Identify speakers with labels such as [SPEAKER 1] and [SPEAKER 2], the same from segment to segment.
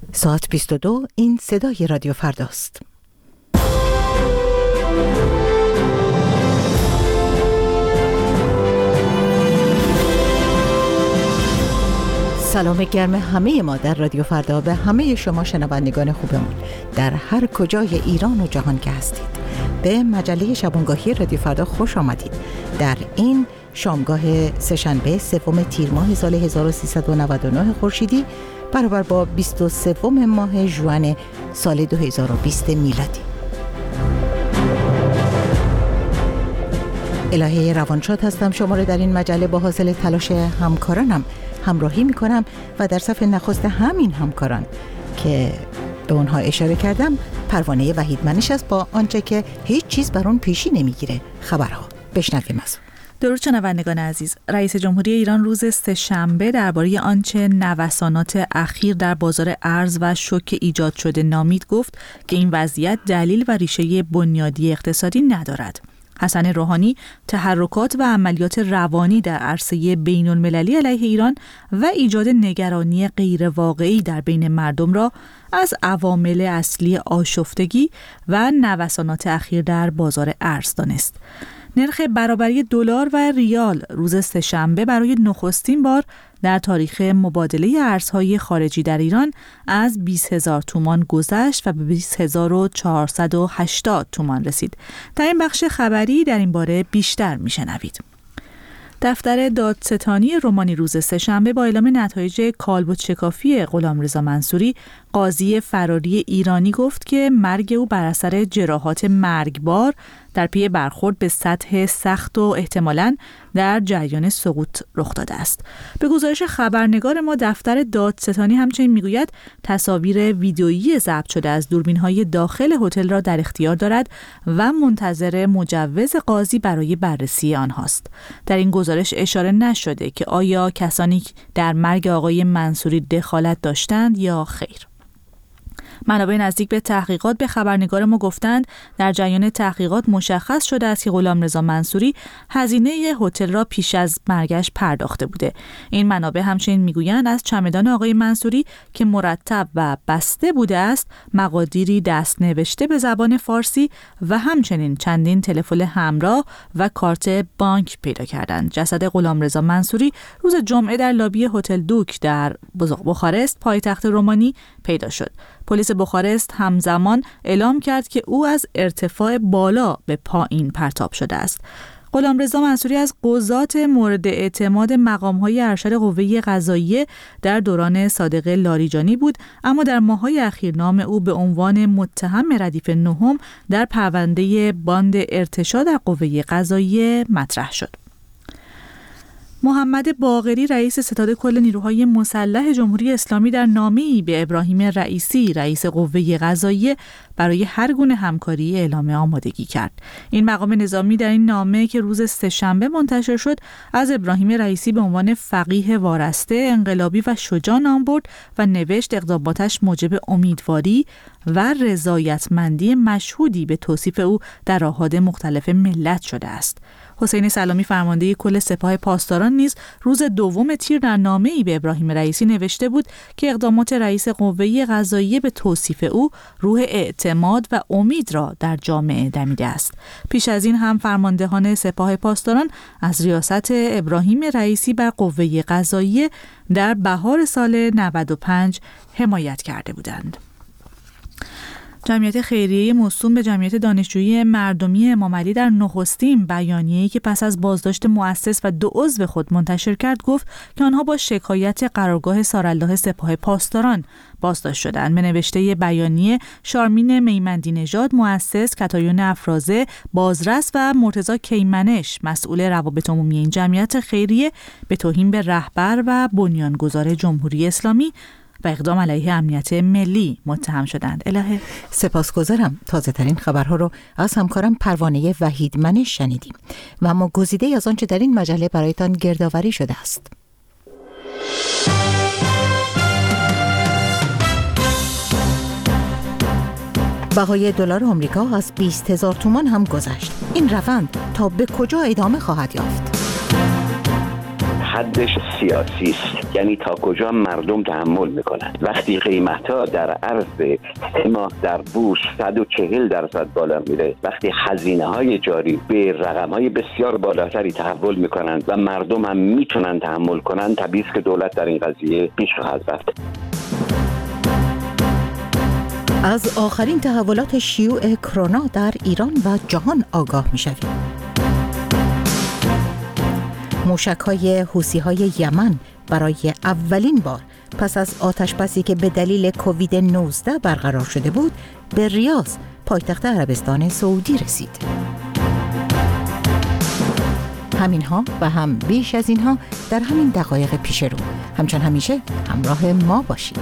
[SPEAKER 1] ساعت 22 این صدای رادیو فرداست. سلام گرم همه ما در رادیو فردا به همه شما شنوندگان خوبمون در هر کجای ایران و جهان که هستید. به مجله شبانگاهی رادیو فردا خوش آمدید. در این شامگاه سه‌شنبه سوم تیر ماه سال 1399 خورشیدی برابر با 23 ماه ژوئن سال 2020 میلادی. الهه روانشاد هستم. شما رو در این مجله با حاصل تلاش همکارانم همراهی میکنم و در صف نخست همین همکاران که به اونها اشاره کردم پروانه وحیدمنش است با آنچه که هیچ چیز بر اون پیشی نمیگیره. خبرها بشنویم از
[SPEAKER 2] درود شنوندگان عزیز. رئیس جمهوری ایران روز سه‌شنبه درباره آنچه نوسانات اخیر در بازار ارز و شوک ایجاد شده نامید گفت که این وضعیت دلیل و ریشه بنیادی اقتصادی ندارد. حسن روحانی تحرکات و عملیات روانی در عرصه بین‌المللی علیه ایران و ایجاد نگرانی غیرواقعی در بین مردم را از عوامل اصلی آشفتگی و نوسانات اخیر در بازار ارز دانست. نرخ برابری دلار و ریال روز سه‌شنبه برای نخستین بار در تاریخ مبادله ارزهای خارجی در ایران از 20,000 تومان گذشت و به 20,480 تومان رسید. در این بخش خبری در این باره بیشتر میشنوید. دفتر دادستانی رومانی روز سه‌شنبه با اعلام نتایج کالبد شکافی غلامرضا منصوری، قاضی فراری ایرانی گفت که مرگ او بر اثر جراحات مرگبار در پی برخورد به سطح سخت و احتمالاً در جریان سقوط رخ داده است. به گزارش خبرنگار ما دفتر دادستانی همچنین میگوید تصاویر ویدئویی ضبط شده از دوربین‌های داخل هتل را در اختیار دارد و منتظر مجوز قاضی برای بررسی آنهاست. در این گزارش اشاره نشده که آیا کسانی در مرگ آقای منصوری دخالت داشتند یا خیر. منابع نزدیک به تحقیقات به خبرنگار ما گفتند در جریان تحقیقات مشخص شده است که غلامرضا منصوری هزینه هتل را پیش از مرگش پرداخته بوده. این منابع همچنین میگویند از چمدان آقای منصوری که مرتب و بسته بوده است مقادیری دست نوشته به زبان فارسی و همچنین چندین تلفن همراه و کارت بانک پیدا کردند. جسد غلامرضا منصوری روز جمعه در لابی هتل دوک در بخارست پایتخت رومانی پیدا شد. پلیس بخارست همزمان اعلام کرد که او از ارتفاع بالا به پایین پرتاب شده است. غلامرضا منصوری از قضات مورد اعتماد مقام‌های ارشد قوه قضاییه در دوران صادق لاریجانی بود، اما در ماه‌های اخیر نام او به عنوان متهم ردیف نهم در پرونده باند ارتشا در قوه قضاییه مطرح شد. محمد باقری رئیس ستاد کل نیروهای مسلح جمهوری اسلامی در نامه‌ای به ابراهیم رئیسی رئیس قوه قضاییه برای هر گونه همکاری اعلام آمادگی کرد. این مقام نظامی در این نامه که روز سه‌شنبه منتشر شد از ابراهیم رئیسی به عنوان فقیه وارسته، انقلابی و شجاع نام برد و نوشت اقداماتش موجب امیدواری و رضایتمندی مشهودی به توصیف او در آحاد مختلف ملت شده است. حسین سلامی فرمانده کل سپاه پاسداران نیز روز دوم تیر در نامه‌ای به ابراهیم رئیسی نوشته بود که اقدامات رئیس قوه قضاییه به توصیف او روح اعتماد و امید را در جامعه دمیده است. پیش از این هم فرماندهان سپاه پاسداران از ریاست ابراهیم رئیسی بر قوه قضاییه در بهار سال 95 حمایت کرده بودند. جمعیت خیریه موسوم به جمعیت دانشجویی مردمی امامعلی در نخستین بیانیه‌ای که پس از بازداشت مؤسس و 2 عضو خود منتشر کرد گفت که آنها با شکایت قرارگاه سارالله سپاه پاسداران بازداشت شدند. به نوشته بیانیه شارمین میمندی نژاد مؤسس، کتایون افرازه بازرس و مرتضی کیمنش مسئول روابط عمومی این جمعیت خیریه به توهین به رهبر و بنیانگذار جمهوری اسلامی و اقدام علیه امنیت ملی متهم شدند. الهه
[SPEAKER 1] سپاسگزارم. تازه ترین خبرها رو از همکارم پروانه وحیدمنش شنیدیم و اما گزیده از آنچه در این مجله برایتان گردآوری شده است. بهای دلار آمریکا از 20,000 تومان هم گذشت. این روند تا به کجا ادامه خواهد یافت؟
[SPEAKER 3] حدش سیاسی است، یعنی تا کجا مردم تحمل میکنن. وقتی قیمت‌ها در عرض 3 ماه در بورس 140% بالا میره، وقتی هزینه‌های جاری به رقم‌های بسیار بالاتری تحول میکنن و مردم هم میتونن تحمل کنن، طبیعی است که دولت در این قضیه پیش خواهد رفت.
[SPEAKER 1] از آخرین تحولات شیوع کرونا در ایران و جهان آگاه می‌شویم. موشک‌های حوثی‌های یمن برای اولین بار پس از آتش‌بسی که به دلیل کووید 19 برقرار شده بود به ریاض، پایتخت عربستان سعودی رسید. همینها و هم بیش از اینها در همین دقایق پیش رو. همچون همیشه همراه ما باشید.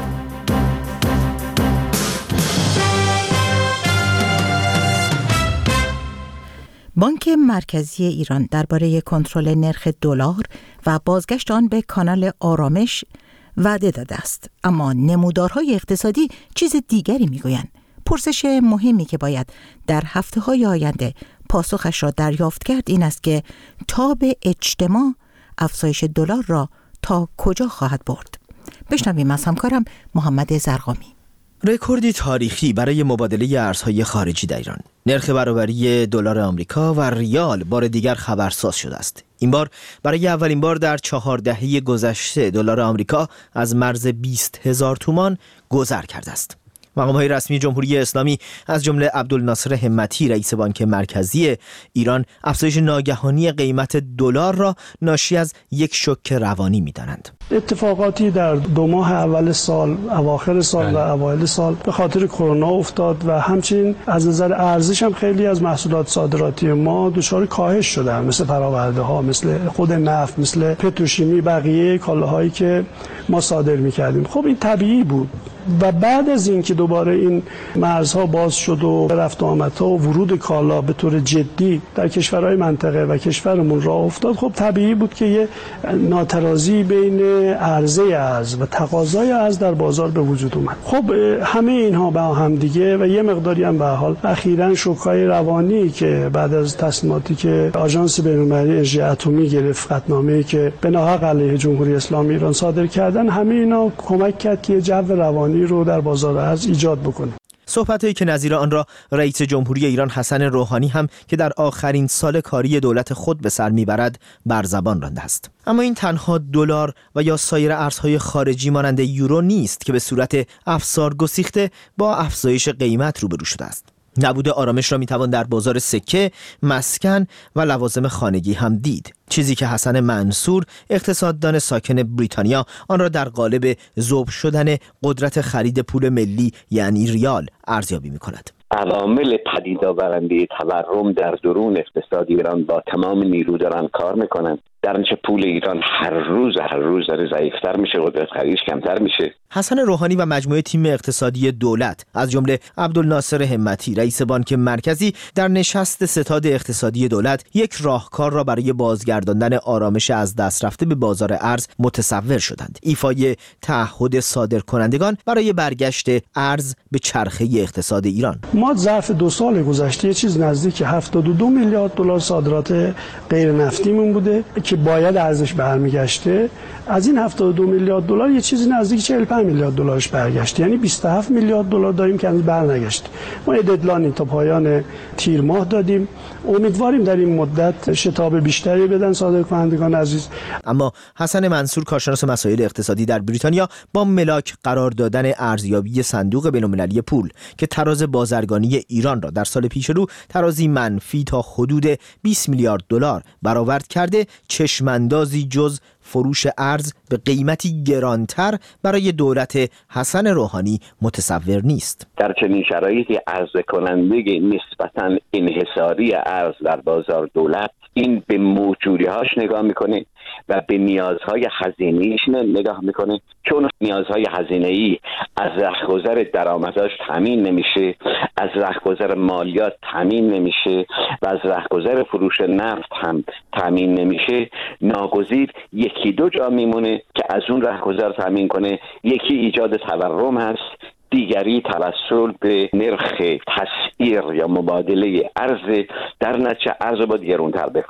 [SPEAKER 1] بانک مرکزی ایران درباره کنترل نرخ دلار و بازگشت آن به کانال آرامش وعده داده است، اما نمودارهای اقتصادی چیز دیگری میگویند. پرسش مهمی که باید در هفته‌های آینده پاسخش را دریافت کرد این است که تاب اجتماع افزایش دلار را تا کجا خواهد برد. بشنویم از همکارم محمد زرقامی.
[SPEAKER 4] رکوردی تاریخی برای مبادله ارزهای خارجی در ایران. نرخ برابری دلار آمریکا و ریال بار دیگر خبرساز شده است. این بار برای اولین بار در 4 دهه گذشته دلار آمریکا از مرز 20,000 تومان گذر کرده است. مقام‌های رسمی جمهوری اسلامی از جمله عبدالناصر همتی رئیس بانک مرکزی ایران افزایش ناگهانی قیمت دلار را ناشی از یک شوک روانی می‌دانند.
[SPEAKER 5] اتفاقاتی در 2 ماه اول سال، اواخر سال و اوایل سال به خاطر کرونا افتاد و همچنین از نظر ارزش هم خیلی از محصولات صادراتی ما دچار کاهش شدن، مثل فرآورده‌ها، مثل خود نفت، مثل پتروشیمی، بقیه کالاهایی که ما صادر می‌کردیم. خب این طبیعی بود و بعد از اینکه دوباره این مرزها باز شد و رفت و آمدها و ورود کالا به طور جدی در کشورهای منطقه و کشورمون راه افتاد، خب طبیعی بود که یه ناترازی بین عرضه ارز و تقاضای ارز در بازار به وجود اومد. خب همه اینها با هم دیگه و یه مقداری هم به حال اخیراً شوک‌های روانی که بعد از تصمیماتی که آژانس بین‌المللی انرژی اتمی گرفت، قطعنامه‌ای که به ناحق علیه جمهوری اسلامی ایران صادر کردن، همه اینا کمک کرد که جو روانی رو در بازار ارز ایجاد بکنه.
[SPEAKER 4] صحبتایی که نظیر آن را رئیس جمهوری ایران حسن روحانی هم که در آخرین سال کاری دولت خود به سر میبرد بر زبان رانده است. اما این تنها دلار و یا سایر ارزهای خارجی مانند یورو نیست که به صورت افسار گسیخته با افزایش قیمت روبرو شده است. نبود آرامش را میتوان در بازار سکه، مسکن و لوازم خانگی هم دید، چیزی که حسن منصور اقتصاددان ساکن بریتانیا آن را در قالب ذوب شدن قدرت خرید پول ملی یعنی ریال ارزیابی می‌کند.
[SPEAKER 3] عوامل پدید آورنده تورم در درون اقتصاد ایران با تمام نیرو دارن کار میکنن. در اینچه پول ایران هر روز داره ضعیفتر میشه، قدرت خریدش کمتر میشه.
[SPEAKER 4] حسن روحانی و مجموعه تیم اقتصادی دولت از جمله عبدالناصر همتی رئیس بانک مرکزی در نشست ستاد اقتصادی دولت یک راهکار را برای بازگرداندن آرامش از دست رفته به بازار ارز متصور شدند: ایفای تعهد صادرکنندگان برای برگشت ارز به چرخه اقتصاد ایران.
[SPEAKER 5] ما ظرف 2 سال گذشته یه چیز نزدیک 72 میلیارد دلار صادرات غیر نفتیمون بوده که باید ارزش برمیگشته. از این 72 میلیارد دلار یه چیزی نزدیک 45 میلیارد دلارش برگشته، یعنی 27 میلیارد دلار داریم که هنوز برنگشته. ما یه ددلاین تا پایان تیر ماه دادیم، امیدواریم در این مدت شتاب بیشتری بدن صادرکنندگان عزیز.
[SPEAKER 4] اما حسن منصور کارشناس مسائل اقتصادی در بریتانیا با ملاک قرار دادن ارزیابی صندوق بین‌المللی پول که تراز بازرگانی ایران را در سال پیش رو ترازی منفی تا حدود 20 میلیارد دلار برآورد کرده، چشماندازی جز فروش ارز به قیمتی گرانتر برای دولت حسن روحانی متصور نیست.
[SPEAKER 3] در چنین شرایطی عرضه کننده نسبتاً انحصاری ارز در بازار دولت این به موجودی‌هاش نگاه میکنه و به نیازهای هزینه‌ایش نگاه میکنه. چون نیازهای هزینه‌ای از رهگذر درآمداش تامین نمیشه، از رهگذر مالیات تامین نمیشه و از رهگذر فروش نفت هم تامین نمیشه، ناگزیر 1-2 جا میمونه که از اون رهگذر تامین کنه. یکی ایجاد تورم هست، دیگری توسل به نرخ تسعیر یا مبادله ارز، در نتیجه ارز با گرانتر بفروشه.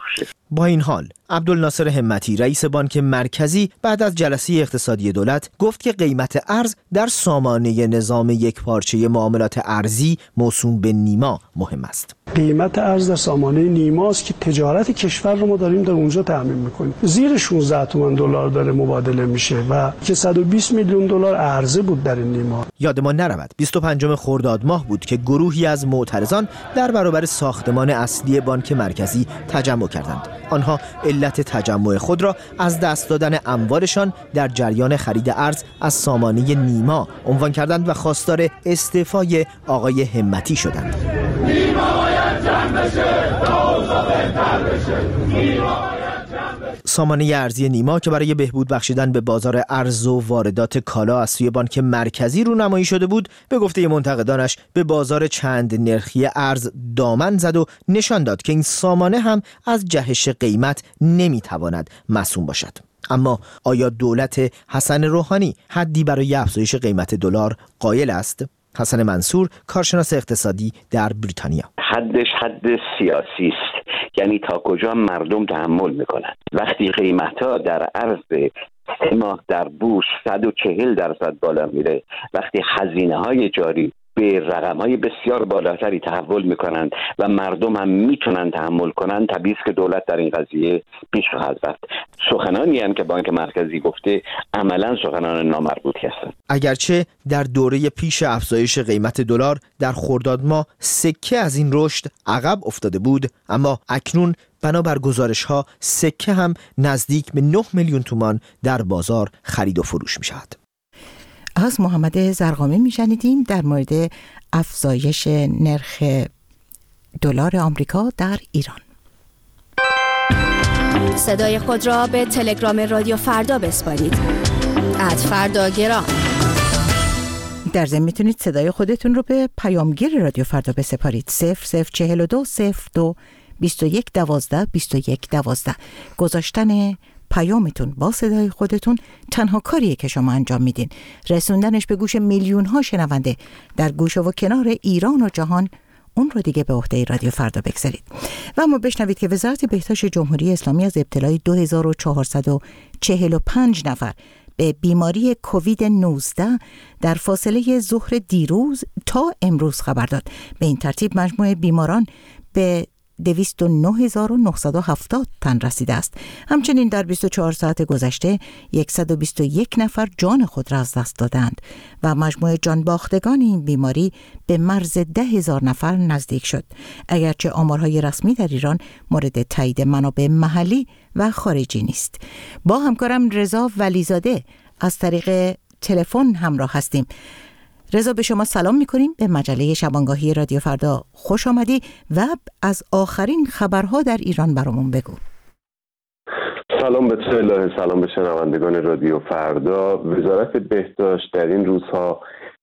[SPEAKER 4] با این حال عبدالناصر همتی رئیس بانک مرکزی بعد از جلسه اقتصادی دولت گفت که قیمت ارز در سامانه نظام یکپارچه معاملات ارزی موسوم به نیما مهم است.
[SPEAKER 5] قیمت ارز در سامانه نیما است که تجارت کشور رو ما داریم در اونجا تامین میکنیم. زیر 16 تومان دلار داره مبادله میشه و که 120 میلیون دلار عرضه بود در این نیما.
[SPEAKER 4] یادمان نرود 25 خرداد ماه بود که گروهی از معترضان در برابر ساختمان اصلی بانک مرکزی تجمع کردند. آنها علت تجمع خود را از دست دادن اموالشان در جریان خرید ارز از سامانه نیما عنوان کردند و خواستار استعفای آقای همتی شدند. سامانه ارزی نیما که برای بهبود بخشیدن به بازار ارز و واردات کالا از سوی بانک مرکزی رونمایی شده بود، به گفته منتقدانش به بازار چند نرخی ارز دامن زد و نشان داد که این سامانه هم از جهش قیمت نمیتواند مصون باشد. اما آیا دولت حسن روحانی حدی برای افزایش قیمت دلار قائل است؟ حسن منصور، کارشناس اقتصادی در بریتانیا:
[SPEAKER 3] حدش حد سیاسی است، یعنی تا کجا مردم تحمل میکنن. وقتی قیمت‌ها در عرض 3 ماه در بورس 140% بالا میره، وقتی هزینه‌های جاری به رقم‌های بسیار بالاتری تحول میکنند و مردم هم میتونن تحمل کنن، طبیعی است که دولت در این قضیه پیش خواهد رفت. سخنانی هم که بانک مرکزی گفته عملاً سخنان نامربوطی هستند.
[SPEAKER 4] اگرچه در دوره پیش افزایش قیمت دلار در خرداد ماه سکه از این رشد عقب افتاده بود، اما اکنون بنابر گزارش‌ها سکه هم نزدیک به 9 میلیون تومان در بازار خرید و فروش می‌شود.
[SPEAKER 1] از محمد زرقامی میشنیدیم در مورد افزایش نرخ دلار آمریکا در ایران.
[SPEAKER 6] صدای خود را به تلگرام رادیو فردا بسپارید. @فرداگرام.
[SPEAKER 1] در ضمن میتونید صدای خودتون رو به پیامگیر رادیو فردا بسپارید. 0042 02 21 12 21 12. گذاشتن پیامتون با صدای خودتون تنها کاریه که شما انجام میدین. رسوندنش به گوش میلیون ها شنونده در گوشه و کنار ایران و جهان، اون رو دیگه به عهده رادیو فردا بگذارید. و اما بشنوید که وزارت بهداشت جمهوری اسلامی از ابتلای 2445 نفر به بیماری کووید 19 در فاصله ظهر دیروز تا امروز خبر داد. به این ترتیب مجموع بیماران به 209,970 تن رسیده است. همچنین در 24 ساعت گذشته 121 نفر جان خود را از دست دادند و مجموع جان باختگان این بیماری به مرز 10,000 نفر نزدیک شد. اگرچه آمارهای رسمی در ایران مورد تایید منابع محلی و خارجی نیست. با همکارم رضا ولیزاده از طریق تلفن همراه هستیم. رضا، به شما سلام می‌کنیم. به مجله شبانگاهی رادیو فردا خوش آمدی و از آخرین خبرها در ایران برامون بگو.
[SPEAKER 7] سلام به تو، سلام به شنوندگان رادیو فردا. وزارت بهداشت در این روزها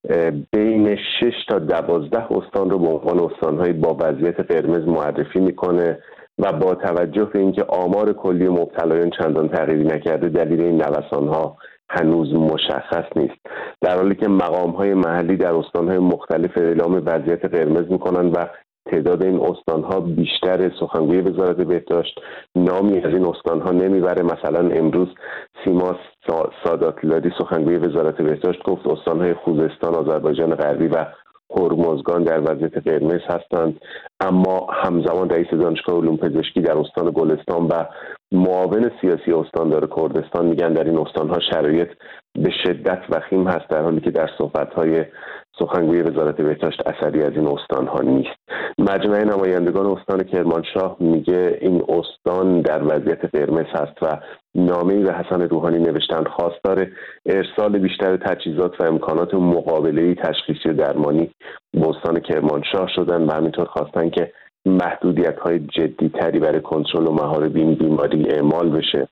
[SPEAKER 7] بین 6 تا 12 استان رو به عنوان استان‌های با وضعیت قرمز معرفی می‌کنه و با توجه به اینکه آمار کلی مبتلایان چندان تغییری نکرده، دلیل این نوسان‌ها هنوز مشخص نیست، در حالی که مقام‌های محلی در استان‌های مختلف اعلام وضعیت قرمز می‌کنند و تعداد این استان‌ها بیشتر. سخنگوی وزارت بهداشت نامی از این استان‌ها نمیبره. مثلا امروز سیما سادات‌لاری سخنگوی وزارت بهداشت گفت استان‌های خوزستان، آذربایجان غربی و هرمزگان در وضعیت قرمز هستند، اما همزمان رئیس دانشگاه علوم پزشکی در استان گلستان و معاون سیاسی استاندار کردستان میگن در این استان‌ها شرایط به شدت وخیم هست، در حالی که در صحبت‌های سخنگوی وزارت بهداشت اثری از این استان‌ها نیست. مجمع نمایندگان استان کرمانشاه میگه این استان در وضعیت قرمز هست و نامه‌ای به حسن روحانی نوشتن خواستار ارسال بیشتر تجهیزات و امکانات مقابله‌ای تشخیصی و درمانی به استان کرمانشاه شدن و همینطور خواستن که محدودیت‌های جدی‌تری برای کنترل و مهار این بیماری اعمال بشه.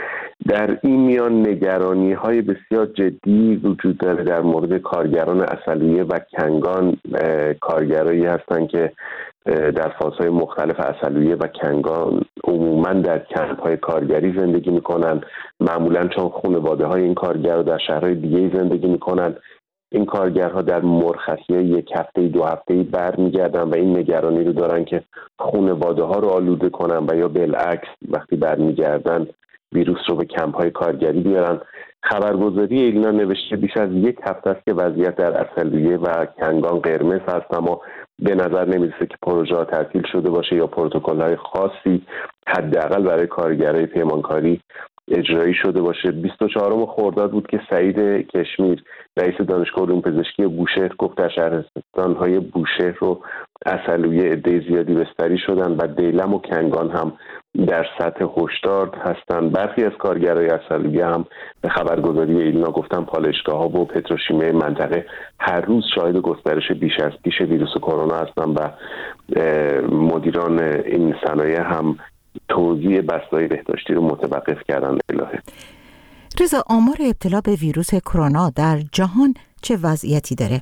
[SPEAKER 7] در این میان نگرانی‌های بسیار جدی وجود داره در مورد کارگران عسلویه و کنگان. کارگرایی هستند که در فازهای مختلف عسلویه و کنگان عموماً در کمپ‌های کارگری زندگی می‌کنن، معمولاً چون خانواده‌های این کارگرها در شهرهای دیگه زندگی می‌کنن. این کارگرها در مرخصی یک هفته 2 هفته‌ای برمیگردن و این نگرانی رو دارن که خانواده ها رو آلوده کنن و یا بالعکس وقتی برمیگردن ویروس رو به کمپ‌های کارگری بیارن. خبرگزاری ایلنا نوشته بیش از 1 هفته است که وضعیت در عسلویه و کنگان قرمز هست، اما به نظر نمی‌رسه که پروژه تعطیل شده باشه یا پروتکل‌های خاصی حداقل برای کارگرای پیمانکاری اجرایی شده باشه. 24 خرداد بود که سعید کشمیر رئیس دانشگاه علوم پزشکی بوشهر گفت در شهرستان‌های بوشهر و عسلویه عده زیادی بستری شدن و دیلم و کنگان هم در سطح هشدار هستند. برخی از کارگرای عسلویه هم به خبرگزاری ایلنا گفتن پالایشگاه‌ها و پتروشیمی منطقه هر روز شاهد گسترش بیش از پیش ویروس کرونا هستند و مدیران این صنایع هم توزیع بسته‌های بهداشتی رو متوقف کردن. الهه
[SPEAKER 1] رضا، آمار ابتلا به ویروس کرونا در جهان چه وضعیتی داره؟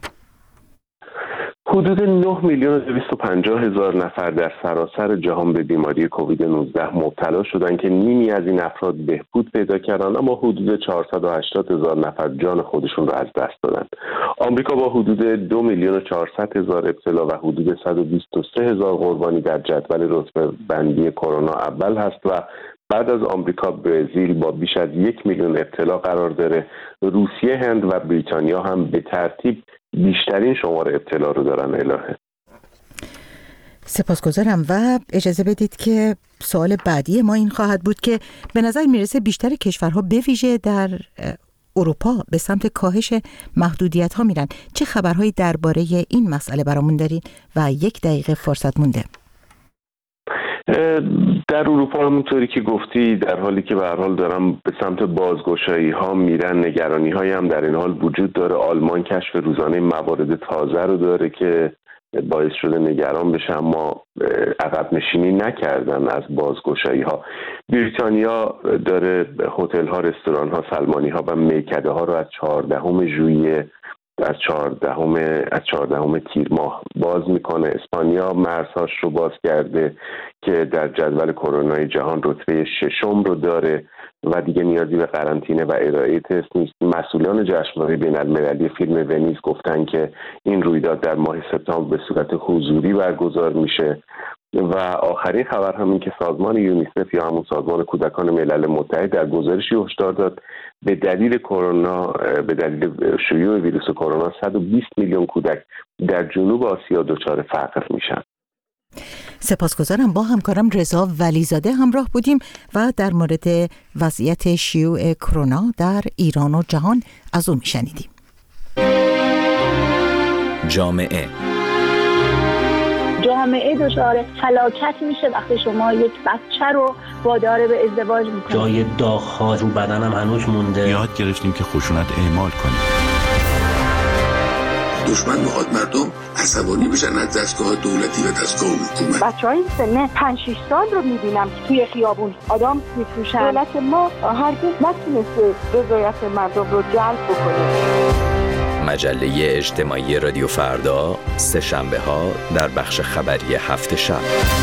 [SPEAKER 7] حدود 9,250,000 نفر در سراسر جهان به بیماری کووید 19 مبتلا شدند که نیمی از این افراد بهبود پیدا کردند، اما حدود 480,000 نفر جان خودشون رو از دست دادند. آمریکا با حدود 2,400,000 ابتلا و حدود 123,000 قربانی در جدول رتبه‌بندی کرونا اول هست و بعد از آمریکا برزیل با بیش از 1,000,000 ابتلا قرار داره. روسیه، هند و بریتانیا هم به ترتیب بیشترین شمار ابتلا رو دارن. الهه
[SPEAKER 1] سپاسگزارم و اجازه بدید که سوال بعدی ما این خواهد بود که به نظر میرسه بیشتر کشورها به ویژه در اروپا به سمت کاهش محدودیت ها میرن. چه خبرهایی درباره این مسئله برامون دارین؟ و 1 دقیقه فرصت مونده.
[SPEAKER 7] در اروپا همونطوری که گفتی در حالی که به هر حال دارن به سمت بازگشایی ها میرن، نگرانی هایی هم در این حال وجود داره. آلمان کشف روزانه موارد تازه رو داره که باعث شده نگران بشه، اما عقب نشینی نکردن از بازگشایی ها. بریتانیا داره هتل ها، رستوران ها، سلمانی ها و میکده ها رو از 14 ژوئیه از 14 تیر ماه باز میکنه. اسپانیا مرزهاش رو باز کرده که در جدول کرونای جهان رتبه 6 رو داره و دیگه نیازی به قرنطینه و ارائه تست نیست. مسئولان جشنواره بین‌المللی فیلم ونیز گفتن که این رویداد در ماه سپتامبر به صورت حضوری برگزار میشه. و آخرین خبر هم این که سازمان یونیسف یا همون سازمان کودکان ملل متحد در گزارشی هشدار داد به دلیل شیوع ویروس کرونا 120 میلیون کودک در جنوب آسیا دچار فقر میشن.
[SPEAKER 1] سپاسگزارم. با همکارم رضا ولیزاده همراه بودیم و در مورد وضعیت شیوع کرونا در ایران و جهان از اون میشنیدیم.
[SPEAKER 8] جامعه
[SPEAKER 9] دچار فلاکت میشه وقتی شما یک بچه رو وادار به ازدواج میکنید.
[SPEAKER 10] جای داغ‌ها رو بدنم هنوز مونده.
[SPEAKER 11] یاد گرفتیم که خشونت اعمال کنیم.
[SPEAKER 12] دشمن میخواد مردم عصبانی بشن از دستگاه دولتی و دستگاه حکومت.
[SPEAKER 9] بچهای سن 5-6 سال رو میبینم که توی خیابون آدم میفروشن. دولت ما هرگز نتونسته رضایت مردم رو جلب بکنه.
[SPEAKER 8] مجله اجتماعی رادیو فردا، سه‌شنبه‌ها در بخش خبری هفت شب.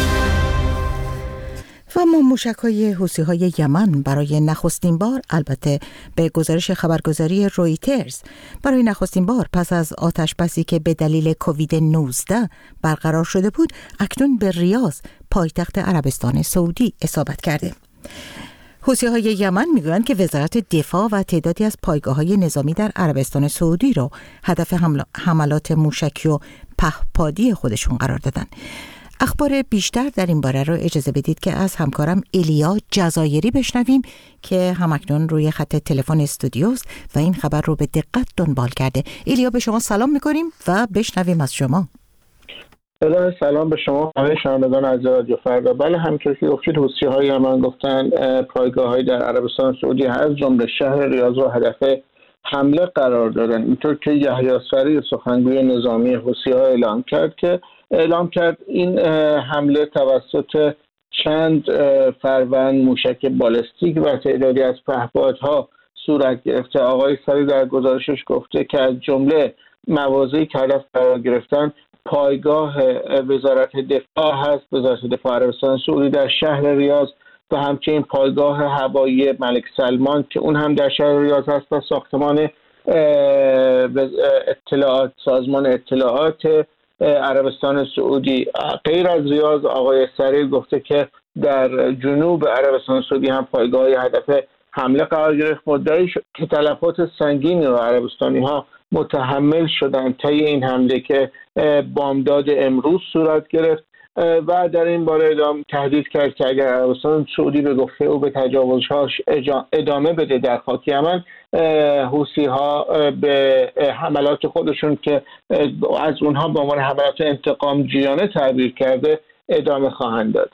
[SPEAKER 1] و ما موشک‌های حوثی‌های یمن برای نخستین بار، البته به گزارش خبرگزاری رویترز، برای نخستین بار پس از آتش‌بسی که به دلیل کووید 19 برقرار شده بود، اکنون به ریاض، پایتخت عربستان سعودی اصابت کرده. حوثی‌های یمن میگویند که وزارت دفاع و تعدادی از پایگاه‌های نظامی در عربستان سعودی را هدف حملات موشکی و پهپادی خودشون قرار دادن. اخبار بیشتر در این باره رو اجازه بدید که از همکارم ایلیا جزایری بشنویم که همکنون روی خط تلفن استودیوست و این خبر رو به دقت دنبال کرده. ایلیا، به شما سلام می‌کنیم و بشنویم از شما.
[SPEAKER 13] سلام به شما همه شنوندگان عزیز رادیو فردا. بله، همونطور که گفتید حوثی‌های یمن گفتن پایگاه‌های در عربستان سعودی از جمله شهر ریاض رو هدف حمله قرار دادن. اینطور که یحیی سری سخنگوی نظامی حوثی‌ها اعلام کرد این حمله توسط چند فروند موشک بالستیک و تعدادی از پهپادها صورت گرفته. آقای سری در گزارشش گفته که از جمله مواضعی که هدف قرار گرفتن پایگاه وزارت دفاع هست، وزارت دفاع عربستان سعودی در شهر ریاض و همچنین پایگاه هوایی ملک سلمان که اون هم در شهر ریاض هست و ساختمان اطلاعات سازمان اطلاعات عربستان سعودی غیر از ریاض آقای سریع گفته که در جنوب عربستان سعودی هم پایگاه‌های هدف حمله قرار گرفت. مدعی شد که تلفات سنگینی رو عربستانی ها متحمل شدن طی این حمله که بامداد امروز صورت گرفت و در این باره تهدید کرد که اگر عربستان سعودی به گفته او به تجاوزهاش ادامه بده در خاک یمن، حوثی ها به حملات خودشون که از اونها به عنوان حملات انتقام جویانه تعبیر کرده ادامه خواهند داد.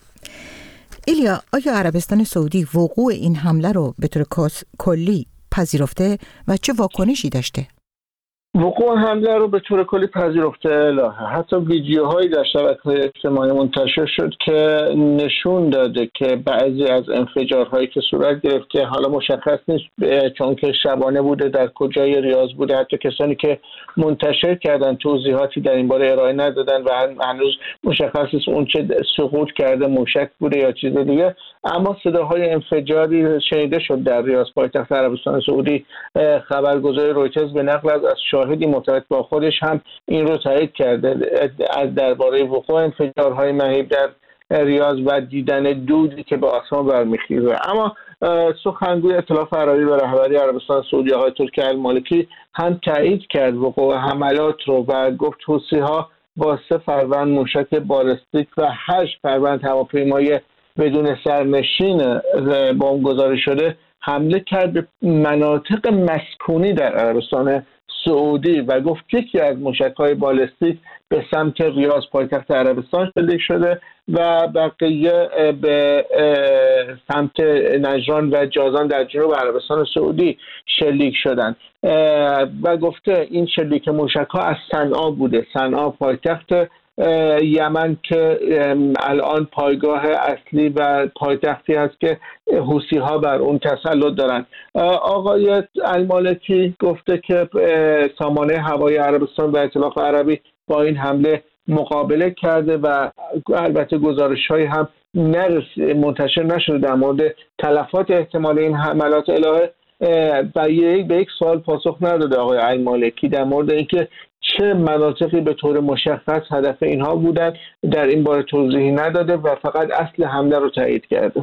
[SPEAKER 1] ایلیا، آیا عربستان سعودی وقوع این حمله رو به طور کلی پذیرفته و چه واکنشی داشته؟
[SPEAKER 13] وقوع حمله رو به طور کلی پذیرفته الهه. حتی ویدیوهایی در شبکه‌های اجتماعی منتشر شد که نشون داده که بعضی از انفجارهایی که صورت گرفته، حالا مشخص نیست چون که شبانه بوده در کجای ریاض بوده، حتی کسانی که منتشر کردن توضیحاتی در این باره ارائه ندادن و هنوز مشخص نیست اون چه سقوط کرده موشک بوده یا چیز دیگه، اما صداهای انفجاری شنیده شد در ریاض پایتخت عربستان سعودی. خبرگزاری رویترز به نقل از شاهدی مرتبط با خودش هم این رو تایید کرده از درباره وقوع انفجارهای مهیب در ریاض و دیدن دودی که به آسمان برمیخیزه. اما سخنگوی ائتلاف عربی و رهبری عربستان سعودی آقای ترکی المالکی هم تایید کرد وقوع حملات رو و گفت حوثی‌ها با 3 فروند موشک بالستیک و 8 فروند هواپیمای بدون سرنشین بمبگذاری شده حمله کرد به مناطق مسکونی در عربستان سعودی و گفت یکی از موشک‌های بالستیک به سمت ریاض پایتخت عربستان شلیک شده و بقیه به سمت نجران و جازان در جنوب عربستان سعودی شلیک شدند و گفته این شلیک موشک‌ها از صنعا بوده. صنعا پایتخت یمن که الان پایگاه اصلی و پایتختی هست که حوثی‌ها بر اون تسلط دارن. آقای المالکی گفته که سامانه هوایی عربستان و ائتلاف عربی با این حمله مقابله کرده و البته گزارش‌هایی هم منتشر نشده در مورد تلفات احتمال این حملات الهه و به یک سوال پاسخ نداده آقای المالکی در مورد اینکه چه مناطقی به طور مشخص هدف اینها بودند. در این باره توضیحی نداده و فقط اصل حمله رو تایید کرده.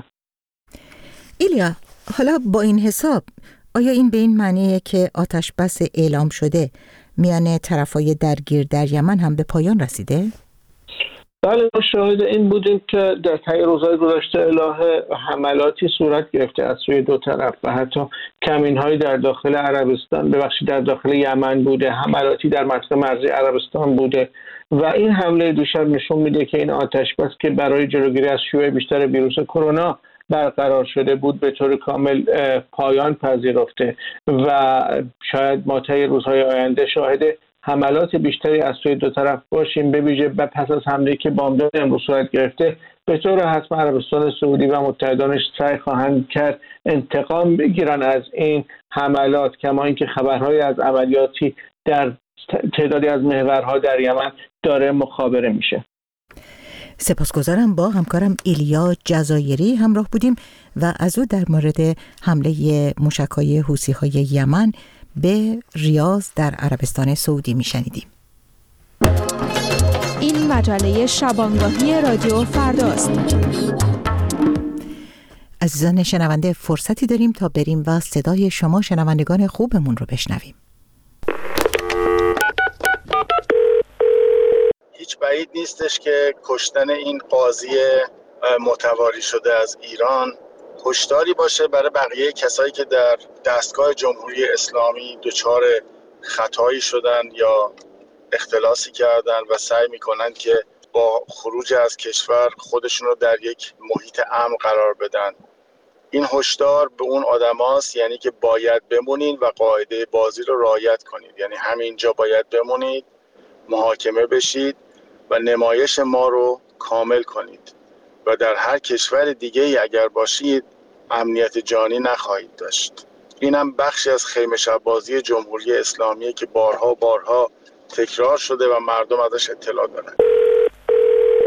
[SPEAKER 1] ایلیا، حالا با این حساب آیا این به این معنیه که آتش بس اعلام شده میان طرفای درگیر در یمن هم به پایان رسیده؟
[SPEAKER 13] بله، ما شاهد این بودیم که در طی روزهای گذشته الهه حملاتی صورت گرفته از سوی دو طرف و حتی کمین‌هایی در داخل عربستان در داخل یمن بوده، حملاتی در منطقه مرزی عربستان بوده و این حمله دوشب نشون میده که این آتش بس که برای جلوگیری از شیوع بیشتر ویروس کرونا برقرار شده بود به طور کامل پایان پذیرفته و شاید ما طی روزهای آینده شاهد حملات بیشتری از سوی دو طرف باشیم، به ویژه پس از حمله‌ای که بامداد امروز صورت گرفته. به طور حتما عربستان سعودی و متحدانش سعی خواهند کرد انتقام بگیرن از این حملات، کما اینکه خبرهای از عملیاتی در تعدادی از محورها در یمن داره مخابره میشه.
[SPEAKER 1] سپاسگزارم. با همکارم ایلیا جزایری همراه بودیم و از او در مورد حمله موشک‌های حوثی‌های یمن به ریاض در عربستان سعودی میشنیدیم.
[SPEAKER 6] این مجله شبانگاهی رادیو فرداست.
[SPEAKER 1] عزیزان شنونده، فرصتی داریم تا بریم و صدای شما شنوندگان خوبمون رو بشنویم.
[SPEAKER 14] هیچ بعید نیستش که کشتن این قاضی متواری شده از ایران هشداری باشه برای بقیه کسایی که در دستگاه جمهوری اسلامی دچار خطایی شدن یا اختلاسی کردن و سعی میکنن که با خروج از کشور خودشون رو در یک محیط امن قرار بدن. این هشدار به اون آدماست، یعنی که باید بمونید و قاعده بازی رو رعایت کنید، یعنی همینجا باید بمونید، محاکمه بشید و نمایش ما رو کامل کنید و در هر کشور دیگه ای اگر باشید امنیت جانی نخواهید داشت. این هم بخشی از خیمه شب بازی جمهوری اسلامیه که بارها تکرار شده و مردم ازش اطلاع دارن.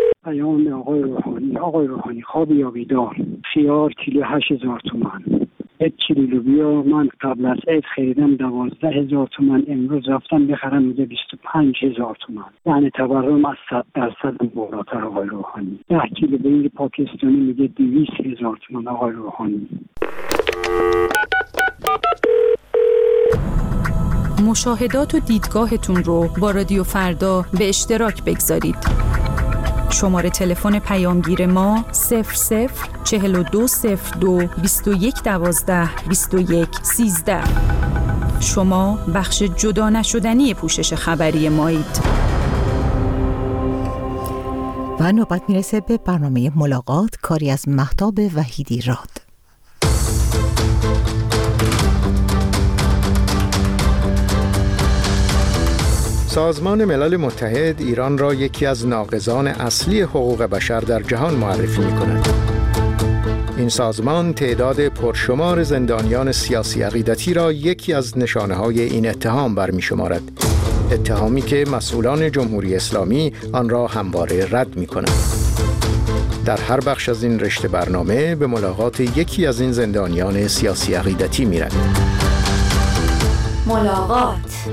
[SPEAKER 15] پیام آقای روحانی خواب یا بیدار، خیار کیلو 8000 تومان، یک کیلو لوبیا من قبل از عید خریدم 12,000 تومان، امروز رفتم بخرم میگه 25,000 تومان. یعنی تورم از 100% بالاتر آقای روحانی. 10 کیلو بینگ پاکستانی میگه 200,000 تومان آقای روحانی.
[SPEAKER 16] مشاهدات و دیدگاهتون رو با رادیو فردا به اشتراک بگذارید. شماره تلفن پیامگیر ما 004202 2112 2113. شما بخش جدا نشدنی پوشش خبری مایید.
[SPEAKER 1] و نوبت میرسه به برنامه ملاقات، کاری از مهتاب وحیدی راد.
[SPEAKER 17] سازمان ملل متحد ایران را یکی از ناقضان اصلی حقوق بشر در جهان معرفی می‌کند. این سازمان تعداد پرشمار زندانیان سیاسی عقیدتی را یکی از نشانه‌های این اتهام برمی‌شمارد. اتهامی که مسئولان جمهوری اسلامی آن را همواره رد می‌کنند. در هر بخش از این رشته برنامه به ملاقات یکی از این زندانیان سیاسی عقیدتی می‌رویم.
[SPEAKER 16] ملاقات.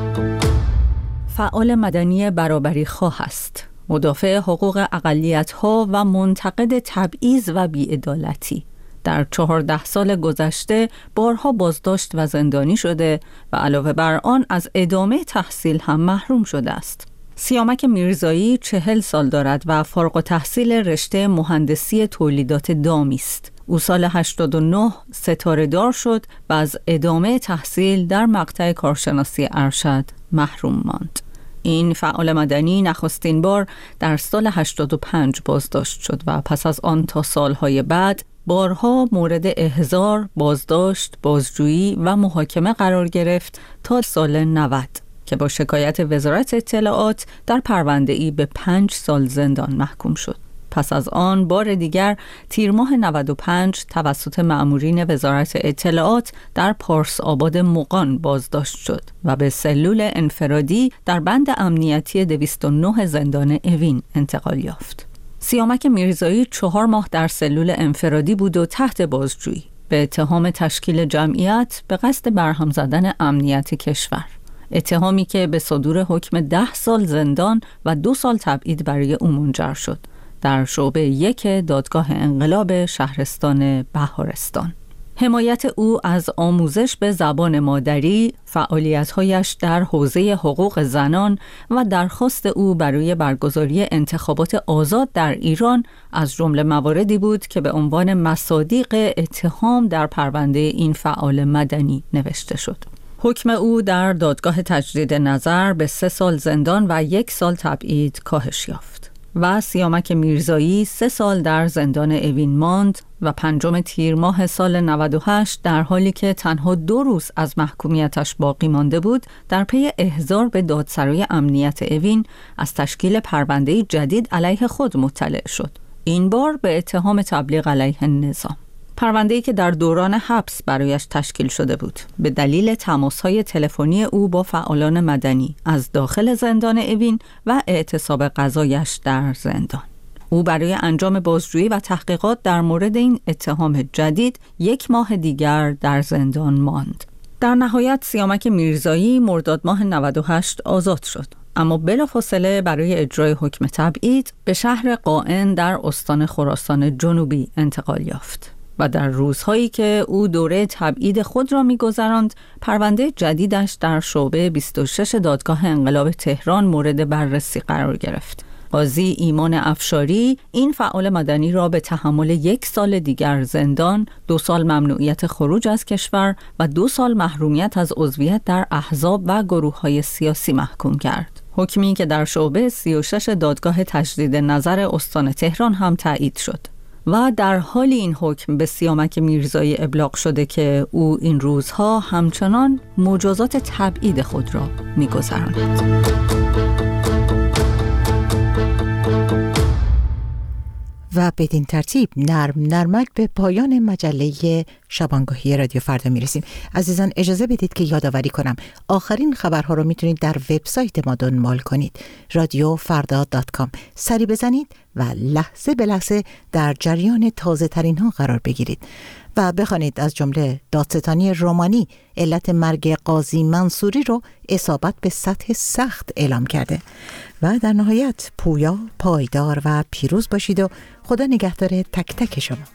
[SPEAKER 16] فعال مدنی برابری خواه است، مدافع حقوق اقلیت‌ها و منتقد تبعیض و بی‌عدالتی. در 14 سال گذشته بارها بازداشت و زندانی شده و علاوه بر آن از ادامه تحصیل هم محروم شده است. سیامک میرزایی 40 سال دارد و فارغ التحصیل رشته مهندسی تولیدات دامی است. او سال 89 ستاره دار شد و از ادامه تحصیل در مقطع کارشناسی ارشد محروم ماند. این فعال مدنی نخستین بار در سال 85 بازداشت شد و پس از آن تا سالهای بعد بارها مورد احضار، بازداشت، بازجویی و محاکمه قرار گرفت تا سال 90 که با شکایت وزارت اطلاعات در پرونده‌ای به 5 سال زندان محکوم شد. پس از آن بار دیگر تیر ماه 95 توسط مأمورین وزارت اطلاعات در پارس آباد مغان بازداشت شد و به سلول انفرادی در بند امنیتی 209 زندان اوین انتقال یافت. سیامک میرزایی 4 ماه در سلول انفرادی بود و تحت بازجویی به اتهام تشکیل جمعیت به قصد برهم زدن امنیت کشور. اتهامی که به صدور حکم 10 سال زندان و 2 سال تبعید برای او منجر شد در شعبه 1 دادگاه انقلاب شهرستان بهارستان. حمایت او از آموزش به زبان مادری، فعالیت‌هایش در حوزه حقوق زنان و درخواست او برای برگزاری انتخابات آزاد در ایران از جمله مواردی بود که به عنوان مصادیق اتهام در پرونده این فعال مدنی نوشته شد. حکم او در دادگاه تجدید نظر به 3 سال زندان و 1 سال تبعید کاهش یافت و سیامک میرزایی 3 سال در زندان اوین ماند و 5 تیر ماه سال 98 در حالی که تنها 2 روز از محکومیتش باقی مانده بود در پی احضار به دادسرای امنیت اوین از تشکیل پرونده جدید علیه خود مطلع شد. این بار به اتهام تبلیغ علیه نظام. پرونده‌ای که در دوران حبس برایش تشکیل شده بود به دلیل تماس‌های تلفنی او با فعالان مدنی از داخل زندان اوین و اعتصاب قضایش در زندان. او برای انجام بازجویی و تحقیقات در مورد این اتهام جدید 1 ماه دیگر در زندان ماند. در نهایت سیامک میرزایی مرداد ماه 98 آزاد شد، اما بلافاصله برای اجرای حکم تبعید به شهر قائن در استان خراسان جنوبی انتقال یافت و در روزهایی که او دوره تبعید خود را می‌گذراند، پرونده جدیدش در شعبه 26 دادگاه انقلاب تهران مورد بررسی قرار گرفت. قاضی ایمان افشاری این فعال مدنی را به تحمل 1 سال دیگر زندان، 2 سال ممنوعیت خروج از کشور و 2 سال محرومیت از عضویت در احزاب و گروه‌های سیاسی محکوم کرد. حکمی که در شعبه 36 دادگاه تجدید نظر استان تهران هم تایید شد. و در حال این حکم به سیامک میرزایی ابلاغ شده که او این روزها همچنان مجازات تبعید خود را می‌گذراند.
[SPEAKER 1] و بدین ترتیب نرمک به پایان مجله شبانگاهی رادیو فردا میرسیم. عزیزان اجازه بدید که یادآوری کنم آخرین خبرها رو میتونید در وبسایت ما دنبال کنید، radiofarda.com. سری بزنید و لحظه به لحظه در جریان تازه ترین ها قرار بگیرید. و بخوانید از جمله دادستانی رومانی علت مرگ قاضی منصوری رو اصابت به سطح سخت اعلام کرده. و در نهایت پویا، پایدار و پیروز باشید و خدا نگهدار تک تک شما.